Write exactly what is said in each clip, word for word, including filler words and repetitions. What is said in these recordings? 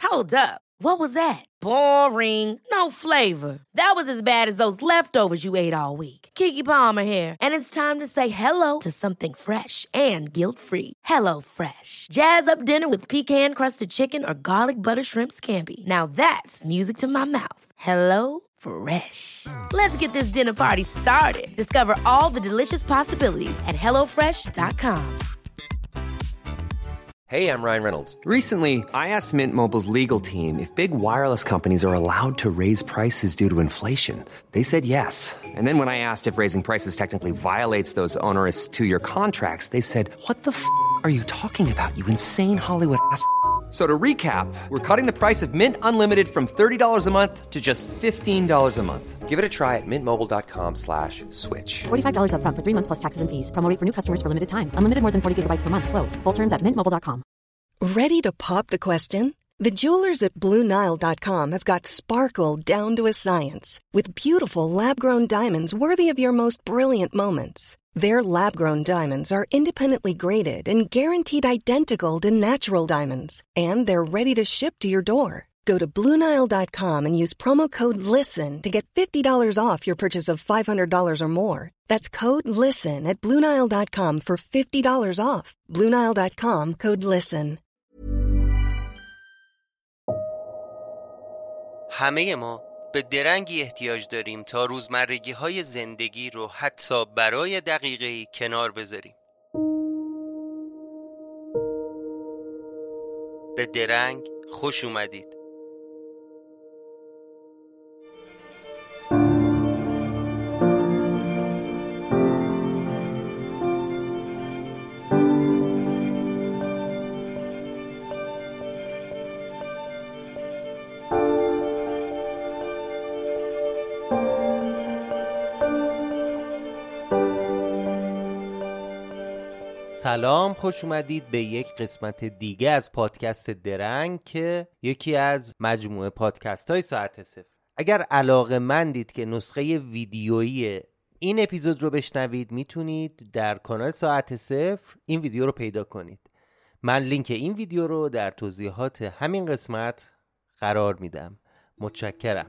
Hold up. What was that? Boring. No flavor. That was as bad as those leftovers you ate all week. Keke Palmer here, and it's time to say hello to something fresh and guilt-free. Hello Fresh. Jazz up dinner with pecan-crusted chicken or garlic butter shrimp scampi. Now that's music to my mouth. Hello Fresh. Let's get this dinner party started. Discover all the delicious possibilities at hello fresh dot com. Hey, I'm Ryan Reynolds. Recently, I asked Mint Mobile's legal team if big wireless companies are allowed to raise prices due to inflation. They said yes. And then when I asked if raising prices technically violates those onerous two-year contracts, they said, what the f*** are you talking about, you insane Hollywood ass f- So to recap, we're cutting the price of Mint Unlimited from thirty dollars a month to just fifteen dollars a month. Give it a try at mintmobile.com slash switch. forty-five dollars up front for three months plus taxes and fees. Promo rate for new customers for limited time. Unlimited more than forty gigabytes per month. Slows full terms at mint mobile dot com. Ready to pop the question? The jewelers at Blue Nile dot com have got sparkle down to a science with beautiful lab-grown diamonds worthy of your most brilliant moments. Their lab-grown diamonds are independently graded and guaranteed identical to natural diamonds, and they're ready to ship to your door. Go to Blue Nile dot com and use promo code LISTEN to get fifty dollars off your purchase of five hundred dollars or more. That's code LISTEN at Blue Nile dot com for fifty dollars off. Blue Nile dot com, code LISTEN. همه ما به درنگی احتیاج داریم تا روزمرگی های زندگی رو حتی برای دقیقه‌ای کنار بذاریم. به درنگ خوش اومدید. سلام، خوش اومدید به یک قسمت دیگه از پادکست درنگ که یکی از مجموعه پادکست های ساعت صفر. اگر علاقه‌مندید که نسخه ویدیویی این اپیزود رو بشنوید، میتونید در کانال ساعت صفر این ویدیو رو پیدا کنید. من لینک این ویدیو رو در توضیحات همین قسمت قرار میدم. متشکرم.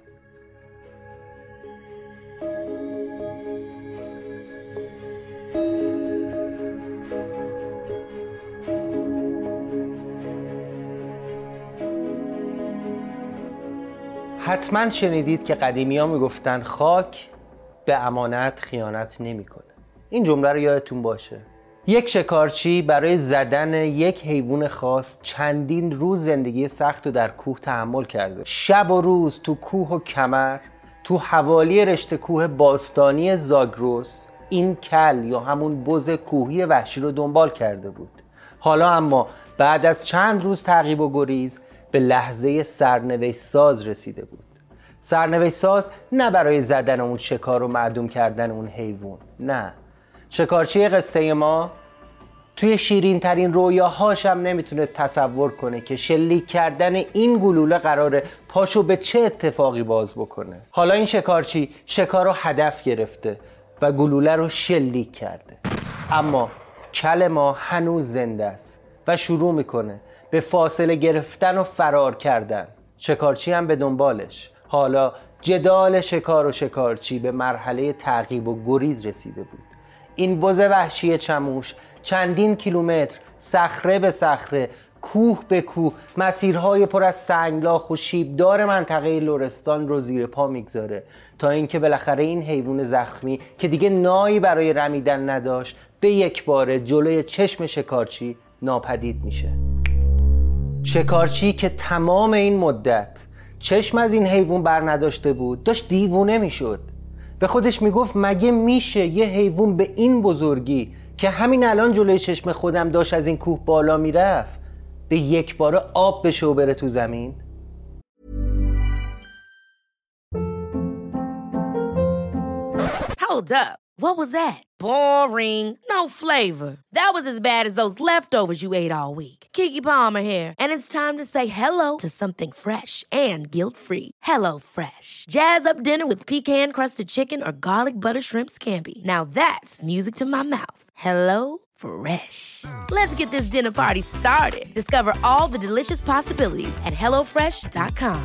حتما شنیدید که قدیمی ها میگفتن خاک به امانت خیانت نمی کنه. این جمله رو یادتون باشه. یک شکارچی برای زدن یک حیوان خاص چندین روز زندگی سخت رو در کوه تحمل کرده. شب و روز تو کوه و کمر، تو حوالی رشته کوه باستانی زاگرس، این کل یا همون بز کوهی وحشی رو دنبال کرده بود. حالا اما بعد از چند روز تعقیب و گریز به لحظه سرنوشت ساز رسیده بود. سرنوشت ساز نه برای زدن اون شکار و معدوم کردن اون حیوان، نه. شکارچی قصه ما توی شیرین ترین رویاهاش هم نمیتونست تصور کنه که شلیک کردن این گلوله قراره پاشو به چه اتفاقی باز بکنه. حالا این شکارچی شکار رو هدف گرفته و گلوله رو شلیک کرده، اما کل ما هنوز زنده است و شروع میکنه به فاصله گرفتن و فرار کردن. شکارچی هم به دنبالش. حالا جدال شکار و شکارچی به مرحله تعقیب و گریز رسیده بود. این بز وحشی چموش چندین کیلومتر صخره به صخره، کوه به کوه، مسیرهای پر از سنگلاخ و شیبدار منطقه لرستان رو زیر پا میگذاره تا اینکه بالاخره این حیوان زخمی که دیگه نایی برای رمیدن نداشت به یک باره جلوی چشم شکارچی ناپدید میشه. شکارچی که تمام این مدت چشم از این حیوان بر نداشته بود داشت دیوونه میشد. به خودش میگفت مگه میشه یه حیوان به این بزرگی که همین الان جلوی چشم خودم داشت از این کوه بالا میرفت به یک باره آب بشه و بره تو زمین؟ Hold up. What was that? Boring. No flavor. That was as bad as those leftovers you ate all week. Keke Palmer here, and it's time to say hello to something fresh and guilt-free. Hello Fresh. Jazz up dinner with pecan-crusted chicken or garlic butter shrimp scampi. Now that's music to my mouth. Hello Fresh. Let's get this dinner party started. Discover all the delicious possibilities at hello fresh dot com.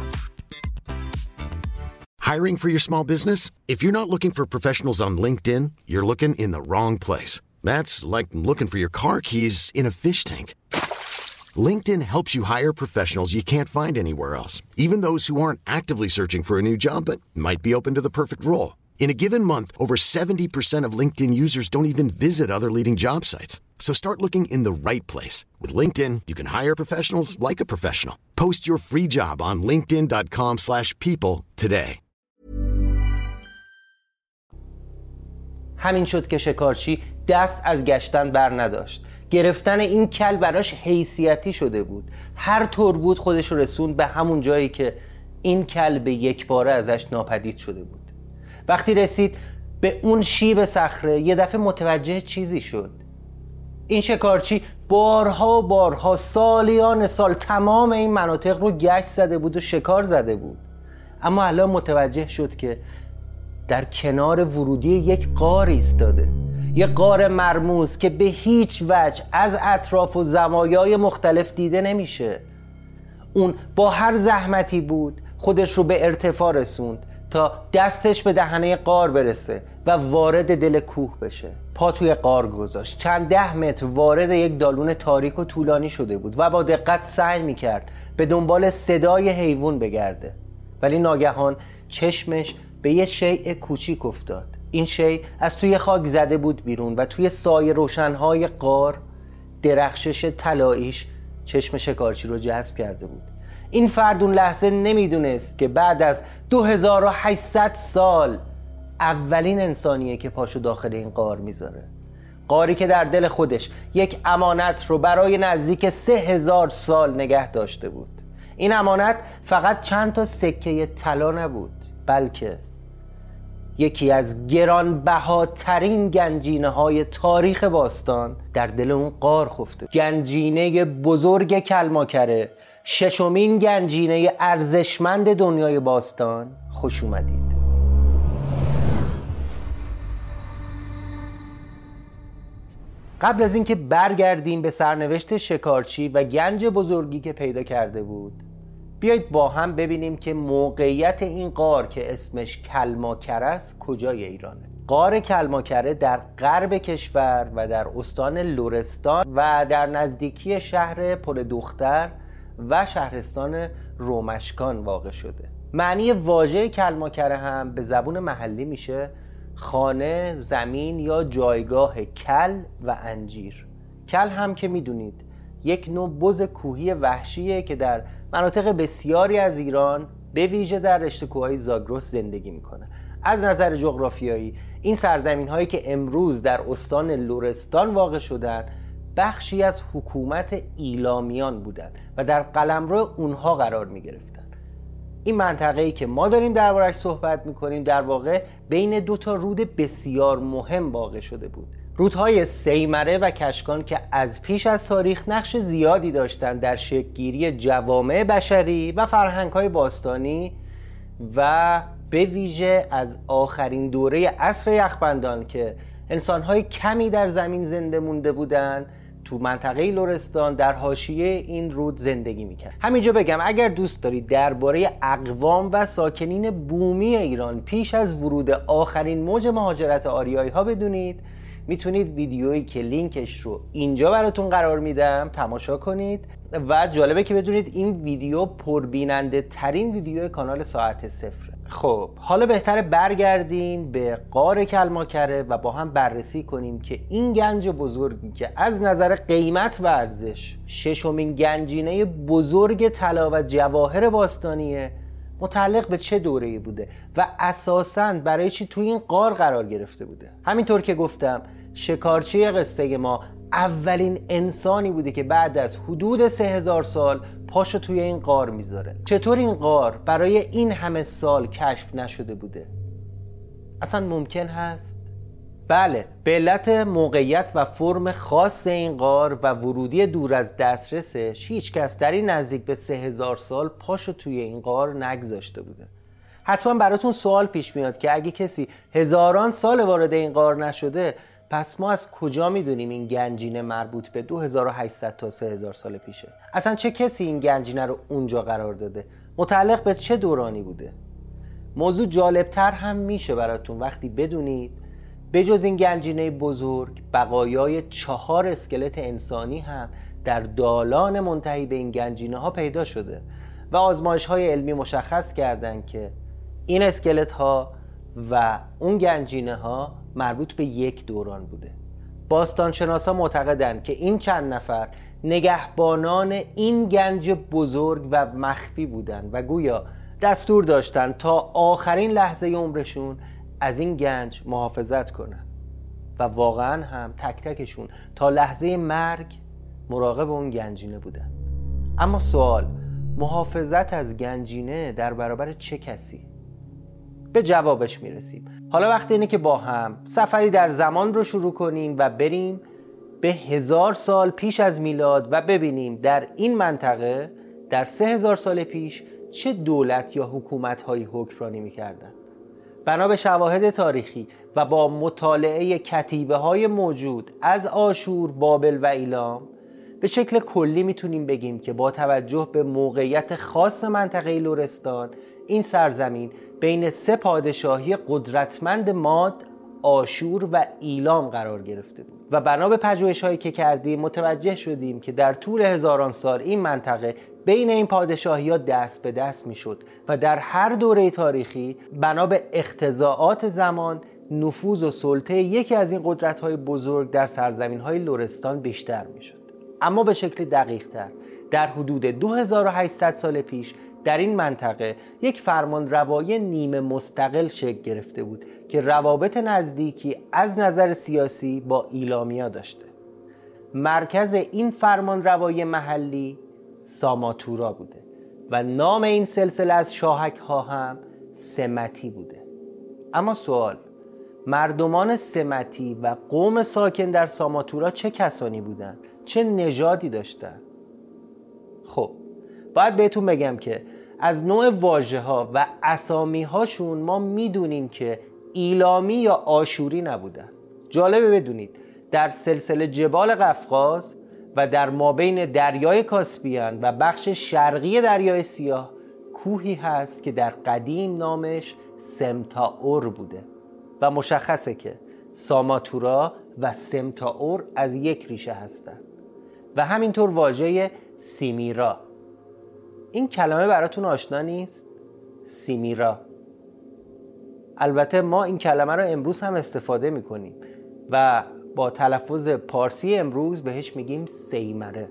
Hiring for your small business? If you're not looking for professionals on LinkedIn, you're looking in the wrong place. That's like looking for your car keys in a fish tank. LinkedIn helps you hire professionals you can't find anywhere else, even those who aren't actively searching for a new job but might be open to the perfect role. In a given month, over seventy percent of LinkedIn users don't even visit other leading job sites. So start looking in the right place. With LinkedIn, you can hire professionals like a professional. Post your free job on linkedin dot com slash people today. همین شد که شکارچی دست از گشتن بر نداشت. گرفتن این کل براش حیثیتی شده بود. هر طور بود خودش رو رسوند به همون جایی که این کل به یک باره ازش ناپدید شده بود. وقتی رسید به اون شیب صخره یه دفعه متوجه چیزی شد. این شکارچی بارها و بارها سالیان سال تمام این مناطق رو گشت زده بود و شکار زده بود، اما الان متوجه شد که در کنار ورودی یک غار ایستاده، یک غار مرموز که به هیچ وجه از اطراف و زوایای مختلف دیده نمیشه. اون با هر زحمتی بود خودش رو به ارتفاع رسوند تا دستش به دهنه غار برسه و وارد دل کوه بشه. پا توی غار گذاشت، چند ده متر وارد یک دالون تاریک و طولانی شده بود و با دقت سعی میکرد به دنبال صدای حیوان بگرده، ولی ناگهان چشمش به یه شیء کوچیک افتاد. این شیء از توی خاک زده بود بیرون و توی سایه روشنهای غار درخشش طلاییش چشم شکارچی رو جذب کرده بود. این فرد اون لحظه نمیدونست که بعد از دو هزار و هشتصد سال اولین انسانیه که پاشو داخل این غار میذاره. غاری که در دل خودش یک امانت رو برای نزدیک سه هزار سال نگه داشته بود. این امانت فقط چند تا سکه طلا نبود، بلکه یکی از گرانبهاترین گنجینه های تاریخ باستان در دل اون غار خفته. گنجینه بزرگ کلماکره، ششمین گنجینه ارزشمند دنیای باستان. خوش اومدید. قبل از اینکه برگردیم به سرنوشت شکارچی و گنج بزرگی که پیدا کرده بود، بیایید با هم ببینیم که موقعیت این غار که اسمش کلماکره است کجای ایرانه. غار کلماکره در غرب کشور و در استان لرستان و در نزدیکی شهر پل دختر و شهرستان رومشکان واقع شده. معنی واژه کلماکره هم به زبون محلی میشه خانه، زمین یا جایگاه کل و انجیر. کل هم که میدونید یک نوع بز کوهی وحشیه که در مناطق بسیاری از ایران به ویژه در رشته کوههای زاگرس زندگی میکنه. از نظر جغرافیایی این سرزمین هایی که امروز در استان لرستان واقع شدن بخشی از حکومت ایلامیان بودند و در قلمرو اونها قرار می گرفتن. این منطقه‌ای که ما داریم دربارش صحبت میکنیم در واقع بین دو تا رود بسیار مهم واقع شده بود. رودهای سیمره و کشکان که از پیش از تاریخ نقش زیادی داشتند در شکل‌گیری جوامع بشری و فرهنگ‌های باستانی و به ویژه از آخرین دوره عصر یخبندان که انسان‌های کمی در زمین زنده مونده بودند تو منطقه لرستان در حاشیه این رود زندگی میکرد. همینجا بگم اگر دوست دارید درباره اقوام و ساکنین بومی ایران پیش از ورود آخرین موج مهاجرت آریایی ها بدونید، میتونید ویدیویی که لینکش رو اینجا براتون قرار میدم تماشا کنید و جالبه که بدونید این ویدیو پربیننده ترین ویدیو کانال ساعت صفره. خب حالا بهتره برگردیم به غار کلماکره و با هم بررسی کنیم که این گنج بزرگی که از نظر قیمت و ارزش ششمین گنجینه بزرگ طلا و جواهر باستانیه متعلق به چه دوره‌ای بوده و اساساً برای چی توی این غار قرار گرفته بوده. همینطور که گفتم شکارچی قصه ما اولین انسانی بوده که بعد از حدود سه هزار سال پاشو توی این غار میذاره. چطور این غار برای این همه سال کشف نشده بوده؟ اصلا ممکن هست؟ بله، به علت موقعیت و فرم خاص این غار و ورودی دور از دسترسش هیچ کس در این نزدیک به سه هزار سال پاشو توی این غار نگذاشته بوده. حتما براتون سوال پیش میاد که اگه کسی هزاران سال وارد این غار نشده، پس ما از کجا میدونیم این گنجینه مربوط به دو هزار و هشتصد تا سه هزار سال پیشه؟ اصلا چه کسی این گنجینه رو اونجا قرار داده؟ متعلق به چه دورانی بوده؟ موضوع جالبتر هم میشه براتون وقتی بدونید بجز این گنجینه بزرگ، بقایای چهار اسکلت انسانی هم در دالان منتهی به این گنجینه ها پیدا شده و آزمایش های علمی مشخص کردن که این اسکلت ها و اون گنجینه ها مربوط به یک دوران بوده. باستانشناسا معتقدند که این چند نفر نگهبانان این گنج بزرگ و مخفی بودند و گویا دستور داشتن تا آخرین لحظه عمرشون از این گنج محافظت کنن و واقعا هم تک تکشون تا لحظه مرگ مراقب اون گنجینه بودن. اما سوال، محافظت از گنجینه در برابر چه کسی؟ به جوابش میرسیم. حالا وقت اینه که با هم سفری در زمان رو شروع کنیم و بریم به هزار سال پیش از میلاد و ببینیم در این منطقه در سه هزار سال پیش چه دولت یا حکومت هایی حکمرانی میکردن. بنا به شواهد تاریخی و با مطالعه کتیبه های موجود از آشور، بابل و ایلام به شکل کلی میتونیم بگیم که با توجه به موقعیت خاص منطقه لرستان، این سرزمین بین سه پادشاهی قدرتمند ماد، آشور و ایلام قرار گرفته بود و بنا به پژوهش‌هایی که کردیم متوجه شدیم که در طول هزاران سال این منطقه بین این پادشاهی‌ها دست به دست میشد و در هر دوره تاریخی بنا به اقتضاعات زمان نفوذ و سلطه یکی از این قدرت‌های بزرگ در سرزمین‌های لرستان بیشتر میشد. اما به شکل دقیق‌تر در حدود دو هزار و هشتصد سال پیش در این منطقه یک فرمانروایی نیمه مستقل شکل گرفته بود که روابط نزدیکی از نظر سیاسی با ایلامیا داشته. مرکز این فرمانروایی محلی ساماتورا بوده و نام این سلسله از شاهک ها هم سمتی بوده. اما سوال، مردمان سمتی و قوم ساکن در ساماتورا چه کسانی بودند؟ چه نژادی داشتند؟ خب باید بهتون بگم که از نوع واژه ها و اسامی هاشون ما میدونیم که ایلامی یا آشوری نبودن. جالبه بدونید در سلسله جبال قفقاز و در مابین دریای کاسپیان و بخش شرقی دریای سیاه کوهی هست که در قدیم نامش سمتاور بوده و مشخصه که ساماتورا و سمتاور از یک ریشه هستند و همینطور واژه سیمیرا. این کلمه براتون آشنا نیست؟ سیمیرا. البته ما این کلمه رو امروز هم استفاده میکنیم و با تلفظ پارسی امروز بهش میگیم سیمره.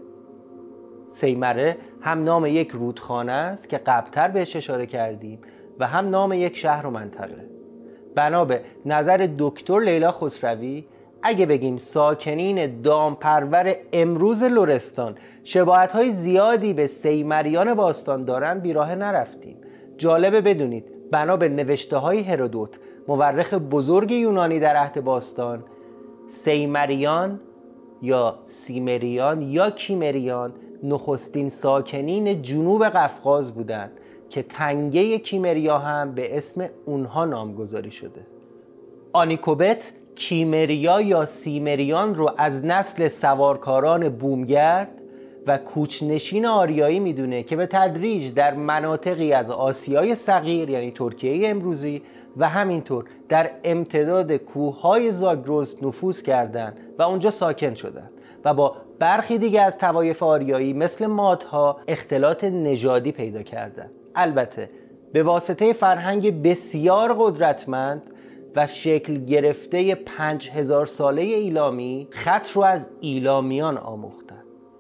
سیمره هم نام یک رودخانه است که قبلتر بهش اشاره کردیم و هم نام یک شهر و منطقه. بنا به نظر دکتر لیلا خسروی اگه بگیم ساکنین دامپرور امروز لرستان شباهت‌های زیادی به سیمریان باستان دارن بیراه نرفتیم. جالبه بدونید بنا به نوشته‌های هرودوت مورخ بزرگ یونانی در عهد باستان، سیمریان یا سیمریان یا کیمریان نخستین ساکنین جنوب قفقاز بودند که تنگه کیمریا هم به اسم اونها نامگذاری شده. آنیکوبت کیمریا یا سیمریان رو از نسل سوارکاران بومگرد و کوچنشین آریایی میدونه که به تدریج در مناطقی از آسیای صغیر یعنی ترکیه امروزی و همینطور در امتداد کوههای زاگرس نفوذ کردند و اونجا ساکن شدند و با برخی دیگه از طوایف آریایی مثل مادها اختلاط نژادی پیدا کردند. البته به واسطه فرهنگ بسیار قدرتمند و شکل گرفته پنج هزار ساله ایلامی خط رو از ایلامیان آموختند.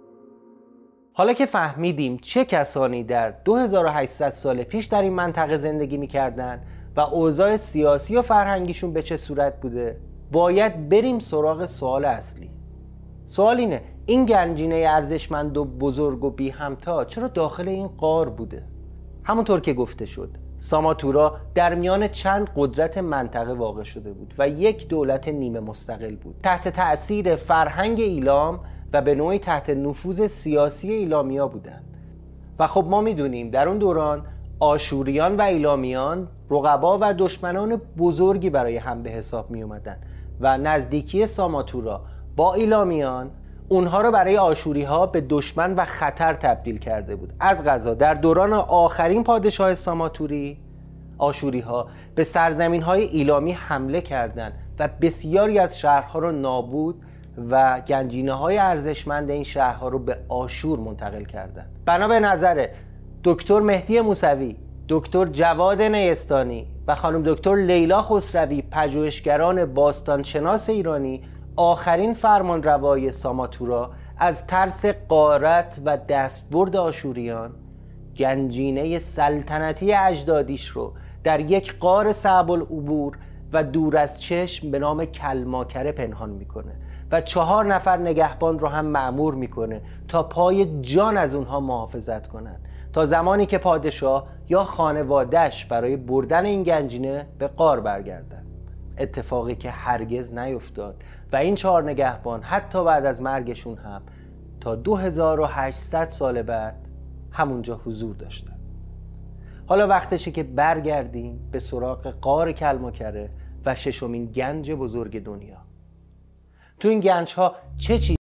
حالا که فهمیدیم چه کسانی در دو هزار و هشتصد سال پیش در این منطقه زندگی می‌کردند و اوضاع سیاسی و فرهنگیشون به چه صورت بوده، باید بریم سراغ سوال اصلی. سوال اینه این گنجینه ارزشمند و بزرگ و بی همتا چرا داخل این غار بوده؟ همونطور که گفته شد ساماتورا در میان چند قدرت منطقه واقع شده بود و یک دولت نیمه مستقل بود، تحت تأثیر فرهنگ ایلام و به نوعی تحت نفوذ سیاسی ایلامیا بودند. و خب ما میدونیم در اون دوران آشوریان و ایلامیان رقبا و دشمنان بزرگی برای هم به حساب می اومدن و نزدیکی ساماتورا با ایلامیان اونها رو برای آشوری ها به دشمن و خطر تبدیل کرده بود. از قضا در دوران آخرین پادشاه ساماتوری آشوری ها به سرزمین های ایلامی حمله کردند و بسیاری از شهرها رو نابود و گنجینه های ارزشمند این شهرها رو به آشور منتقل کردند. بنا به نظر دکتر مهدی موسوی، دکتر جواد نیستانی و خانم دکتر لیلا خسروی، پژوهشگران باستانشناس ایرانی، آخرین فرمانروای ساماتورا از ترس غارت و دستبرد آشوریان گنجینه سلطنتی اجدادیش رو در یک غار صعب العبور و دور از چشم به نام کلماکره پنهان میکنه و چهار نفر نگهبان رو هم مأمور میکنه تا پای جان از اونها محافظت کنن تا زمانی که پادشاه یا خانواده‌اش برای بردن این گنجینه به غار برگردن. اتفاقی که هرگز نیفتاد و این چهار نگهبان حتی بعد از مرگشون هم تا دو هزار و هشتصد سال بعد همونجا حضور داشتن. حالا وقتشه که برگردیم به سراغ غار کلماکره و ششمین گنج بزرگ دنیا. تو این گنج ها چه چیزی؟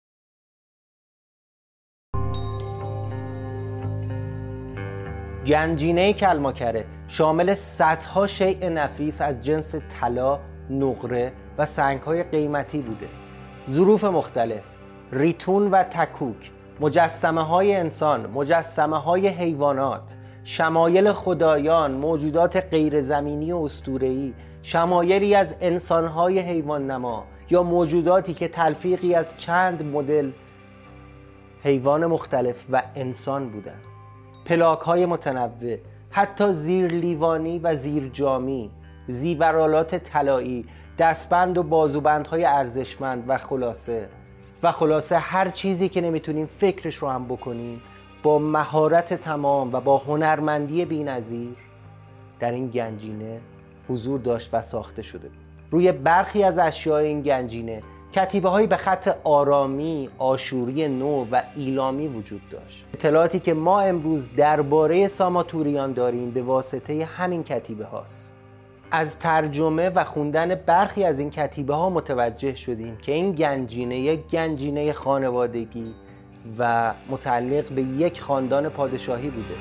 گنجینه کلماکره شامل صدها شیء نفیس از جنس طلا، نقره و سنگ‌های قیمتی بوده. ظروف مختلف، ریتون و تکوک، مجسمه‌های انسان، مجسمه‌های حیوانات، شمایل خدایان، موجودات غیر زمینی و اسطوره‌ای، شمایلی از انسان‌های حیوان نما یا موجوداتی که تلفیقی از چند مدل حیوان مختلف و انسان بودند. پلاک‌های متنوع، حتی زیر لیوانی و زیر جامی، زیورالات طلایی، دستبند و بازوبندهای ارزشمند و خلاصه و خلاصه هر چیزی که نمیتونیم فکرش رو هم بکنیم با مهارت تمام و با هنرمندی بی‌نظیر در این گنجینه حضور داشت و ساخته شده. روی برخی از اشیاء این گنجینه کتیبه‌هایی به خط آرامی، آشوری نو و ایلامی وجود داشت. اطلاعاتی که ما امروز درباره ساماتوریان داریم به واسطه همین کتیبه هاست. از ترجمه و خوندن برخی از این کتیبه ها متوجه شدیم که این گنجینه یک گنجینه خانوادگی و متعلق به یک خاندان پادشاهی بوده.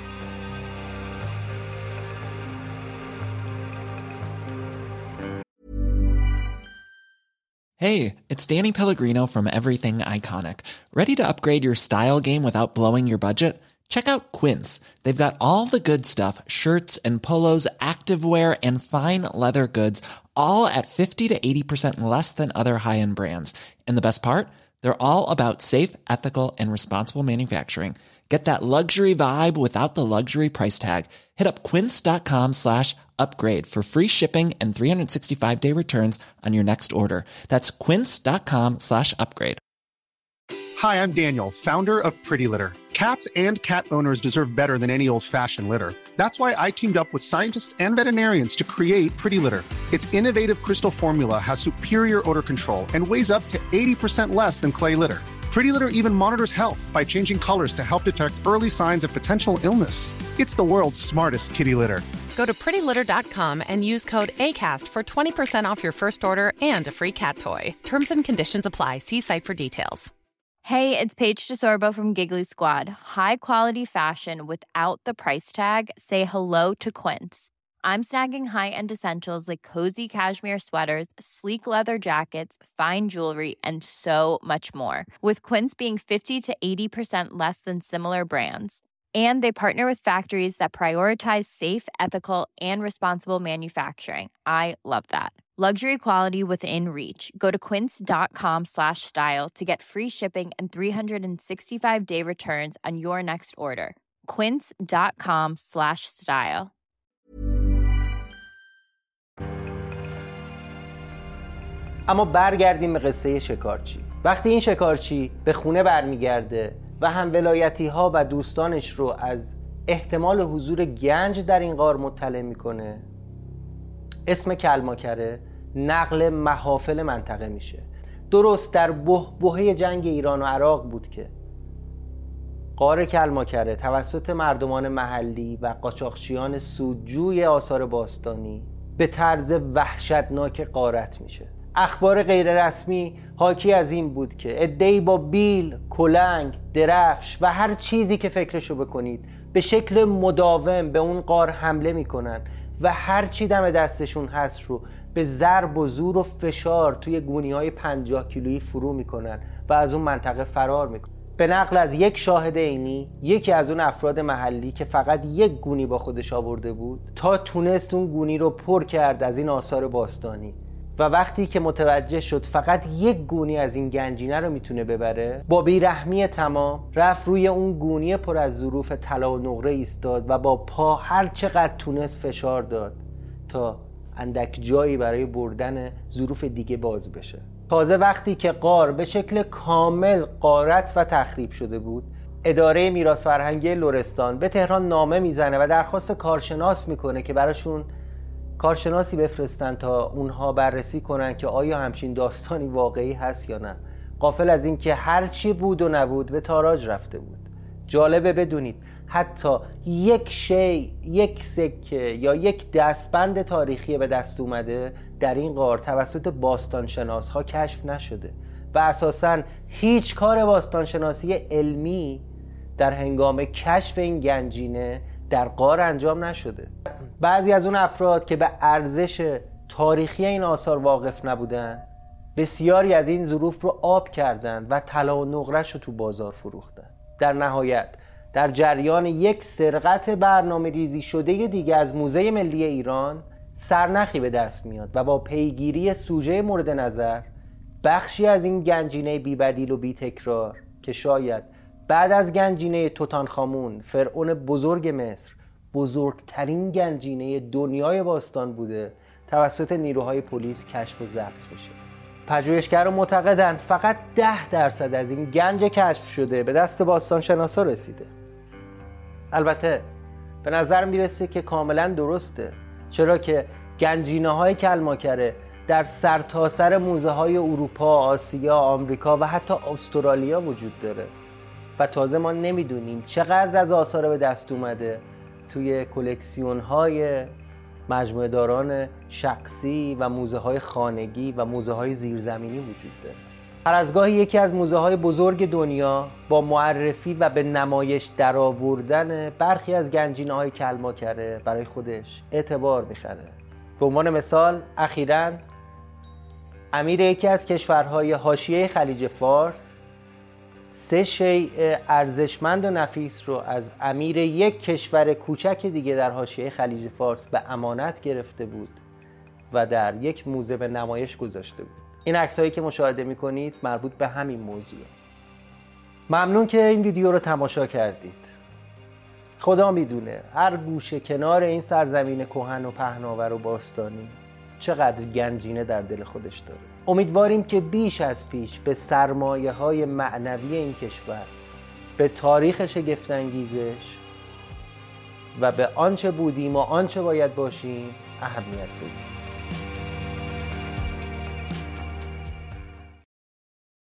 Hey, it's Danny Pellegrino from Everything Iconic. Ready to upgrade your style game without blowing your budget? Check out Quince. They've got all the good stuff, shirts and polos, activewear, and fine leather goods, all at fifty to eighty percent less than other high-end brands. And the best part? They're all about safe, ethical, and responsible manufacturing. Get that luxury vibe without the luxury price tag. Hit up quince.com slash upgrade for free shipping and three sixty-five day returns on your next order. That's quince.com slash upgrade. Hi, I'm Daniel, founder of Pretty Litter. Cats and cat owners deserve better than any old-fashioned litter. That's why I teamed up with scientists and veterinarians to create Pretty Litter. Its innovative crystal formula has superior odor control and weighs up to eighty percent less than clay litter. Pretty Litter even monitors health by changing colors to help detect early signs of potential illness. It's the world's smartest kitty litter. Go to pretty litter dot com and use code ACAST for twenty percent off your first order and a free cat toy. Terms and conditions apply. See site for details. Hey, it's Paige DeSorbo from Giggly Squad. High quality fashion without the price tag. Say hello to Quince. I'm snagging high-end essentials like cozy cashmere sweaters, sleek leather jackets, fine jewelry, and so much more. With Quince being fifty to eighty percent less than similar brands. And they partner with factories that prioritize safe, ethical, and responsible manufacturing. I love that. Luxury quality within reach. Go to quince.com slash style to get free shipping and three sixty-five day returns on your next order. Quince.com slash style. اما برگردیم به قصه شکارچی. وقتی این شکارچی به خونه برمیگرده و هم ولایتی ها و دوستانش رو از احتمال حضور گنج در این غار مطلع میکنه، اسم کلماکره نقل محافل منطقه میشه. درست در بحبوحه جنگ ایران و عراق بود که غار کلماکره توسط مردمان محلی و قاچاقچیان سودجوی آثار باستانی به طرز وحشتناک غارت میشه. اخبار غیر رسمی حاکی از این بود که عده‌ای با بیل، کلنگ، درفش و هر چیزی که فکرشو بکنید به شکل مداوم به اون غار حمله میکنن و هر چی دم دستشون هست رو به ضرب و زور و فشار توی گونی‌های پنجاه کیلویی فرو میکنن و از اون منطقه فرار میکنن. به نقل از یک شاهد عینی، یکی از اون افراد محلی که فقط یک گونی با خودش آورده بود تا تونست اون گونی رو پر کرد از این آثار باستانی و وقتی که متوجه شد فقط یک گونی از این گنجینه رو میتونه ببره، با بیرحمی تمام رفت روی اون گونی پر از ظروف طلا و نقره ایستاد و با پا هر چقدر تونست فشار داد تا اندک جایی برای بردن ظروف دیگه باز بشه. تازه وقتی که غار به شکل کامل غارت و تخریب شده بود، اداره میراث فرهنگی لرستان به تهران نامه میزنه و درخواست کارشناس میکنه که براشون کارشناسی بفرستن تا اونها بررسی کنن که آیا همچین داستانی واقعی هست یا نه، غافل از این که هر چی بود و نبود به تاراج رفته بود. جالبه بدونید حتی یک شی، یک سکه یا یک دستبند تاریخی به دست اومده در این غار توسط باستانشناس ها کشف نشده و اساساً هیچ کار باستانشناسی علمی در هنگام کشف این گنجینه در غار انجام نشده. بعضی از اون افراد که به ارزش تاریخی این آثار واقف نبودن بسیاری از این ظروف رو آب کردن و طلا و نقره‌اش رو تو بازار فروختن. در نهایت در جریان یک سرقت برنامه ریزی شده دیگه از موزه ملی ایران سرنخی به دست میاد و با پیگیری سوژه مورد نظر بخشی از این گنجینه بی بدیل و بی تکرار که شاید بعد از گنجینه توتانخامون فرعون بزرگ مصر بزرگترین گنجینه دنیای باستان بوده توسط نیروهای پلیس کشف و ضبط بشه. پژوهشگران معتقدند فقط ده درصد از این گنج کشف شده به دست باستانشناسا رسیده. البته به نظر میرسه که کاملا درسته، چرا که گنجینه های کلماکره در سرتاسر موزه های اروپا، آسیا، آمریکا و حتی استرالیا وجود داره و تازه ما نمیدونیم چقدر از آثار به دست اومده توی کلکسیون های مجموعه داران شخصی و موزه های خانگی و موزه های زیرزمینی وجود داره. هر از گاهی یکی از موزه های بزرگ دنیا با معرفی و به نمایش درآوردن برخی از گنجینه های کلماکره برای خودش اعتبار میخره. به عنوان مثال اخیراً امیر یکی از کشورهای حاشیه خلیج فارس سه شیء ارزشمند و نفیس رو از امیر یک کشور کوچک دیگه در حاشیه خلیج فارس به امانت گرفته بود و در یک موزه به نمایش گذاشته بود. این عکسایی که مشاهده میکنید مربوط به همین موضوعه. ممنون که این ویدیو رو تماشا کردید. خدا میدونه هر گوشه کنار این سرزمین کهن و پهناور و باستانی چقدر گنجینه در دل خودش داره. امیدواریم که بیش از پیش به سرمایه های معنوی این کشور، به تاریخ شگفت‌انگیزش و به آنچه بودیم و آنچه باید باشیم اهمیت بدیم.